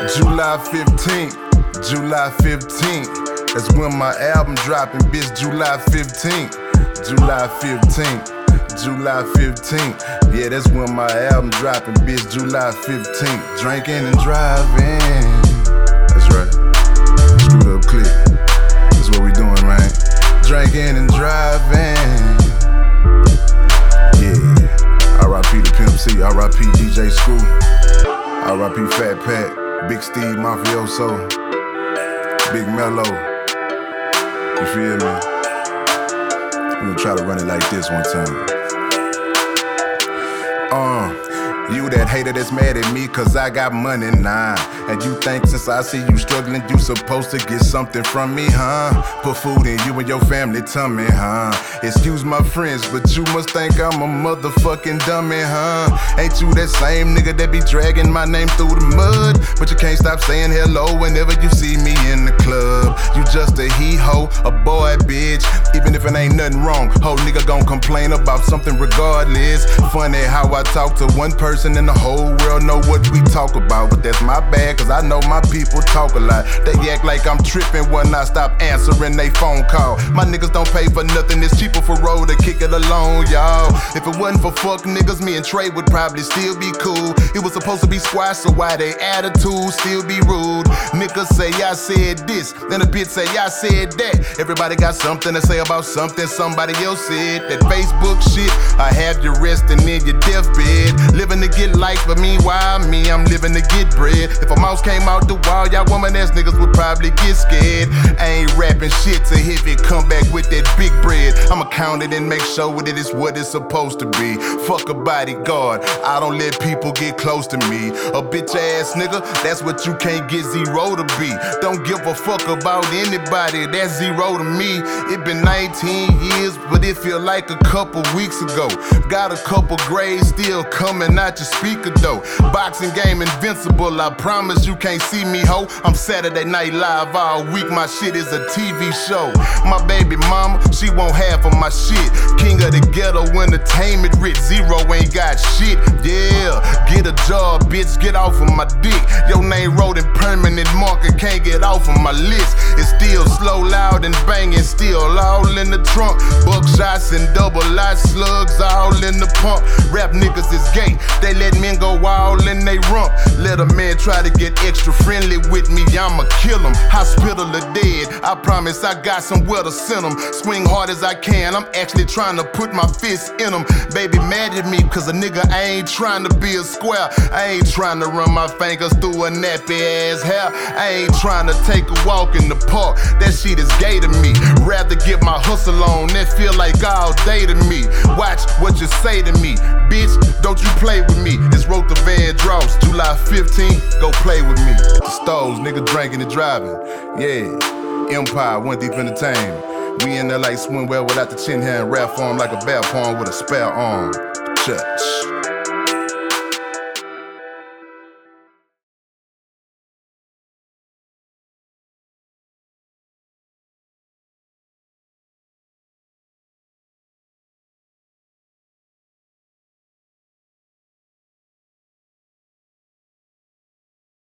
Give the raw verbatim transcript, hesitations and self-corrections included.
July fifteenth, July fifteenth. That's when my album dropping, bitch, July fifteenth. July fifteenth, July fifteenth. Yeah, that's when my album dropping, bitch, July fifteenth. Drinking and driving. That's right. Screwed up clip. That's what we doing, man. Drinking and driving. Yeah. R I P to Pimp C, R I P D J Screw, R I P Fat Pat, Big Steve Mafioso, Big Mello. You feel me? I'm gonna try to run it like this one time. Uh, you that hater that's mad at me cause I got money now. And you think since I see you struggling, you supposed to get something from me, huh? Put food in you and your family tummy, huh? Excuse my friends, but you must think I'm a motherfucking dummy, huh? Ain't you that same nigga that be dragging my name through the mud? But you can't stop saying hello whenever you see me in the club. You just a he-ho, a boy bitch. Even if it ain't nothing wrong, whole nigga gon' complain about something regardless. Funny how I talk to one person and the whole world know what we talk about. But that's my bad, cause I know my people talk a lot. They act like I'm tripping when I stop answering they phone call. My niggas don't pay for nothing, it's cheaper for road to kick it alone, y'all. If it wasn't for fuck niggas, me and Trey would probably still be cool. It was supposed to be squash, so why they attitude still be rude? Niggas say I said this, then a bitch say I said that. Everybody got something to say about something somebody else said. That Facebook shit, I have you resting in your deathbed, living to get likes, but meanwhile me, I'm living to get bread. If a mouse came out the wall, y'all woman ass niggas would probably get scared. I ain't rapping shit to hit it, come back with that big bread. I'ma count it and make sure that it's what it's supposed to be. Fuck a bodyguard, I don't let people get close to me. A bitch ass nigga, that's what you can't get zero to be. Don't give a fuck about anybody, that's zero to me. It been nineteen years, but it feel like a couple weeks ago. Got a couple grades still coming out your speaker though. Boxing game invincible, I promise you can't see me, ho. I'm Saturday Night Live all week, my shit is a T V show. My baby mama, she won't half of my shit. King of the ghetto, entertainment rich, zero ain't got shit. Yeah, get a job, bitch, get off of my dick. Your name wrote in permanent marker, can't get off of my list. It's still slow, loud, and banging, still all in the trunk. Buckshots and double lot slugs all in the pump. Rap niggas is gay, they let men go all in they rump. Let a man try to get extra friendly with me, I'ma kill him. Hospital or dead, I promise I got somewhere to send him. Swing hard as I can, I'm actually trying to put my fist in him. Baby mad at me cause a nigga I ain't trying to be a square. I ain't trying to run my fingers through a nappy ass hair. I ain't trying to take a walk in the park, that shit is gay to me. Rather get my hustle on, that feel like all day to me. Watch what you say to me, bitch, don't you play with me. It's Wrote the Van Dross, July fifteenth, go play with me. The Stoves, nigga drinking and driving, yeah. Empire, One Deep Entertainment. We in there like swimwear without the chin hair and rap form like a bear pawn with a spare arm. Church.